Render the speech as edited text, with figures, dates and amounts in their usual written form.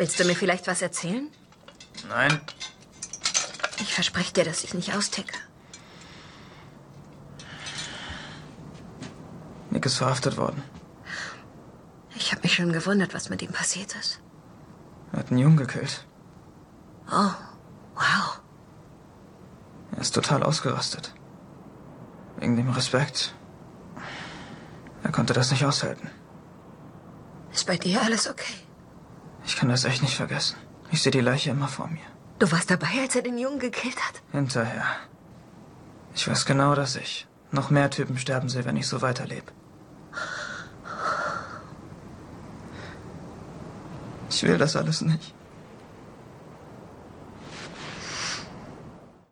Willst du mir vielleicht was erzählen? Nein. Ich verspreche dir, dass ich nicht austicke. Nick ist verhaftet worden. Ich habe mich schon gewundert, was mit ihm passiert ist. Er hat einen Jungen gekillt. Oh, wow. Er ist total ausgerastet. Wegen dem Respekt. Er konnte das nicht aushalten. Ist bei dir alles okay? Ich kann das echt nicht vergessen. Ich sehe die Leiche immer vor mir. Du warst dabei, als er den Jungen gekillt hat? Hinterher. Ich weiß genau, dass ich noch mehr Typen sterben sehe, wenn ich so weiterlebe. Ich will das alles nicht.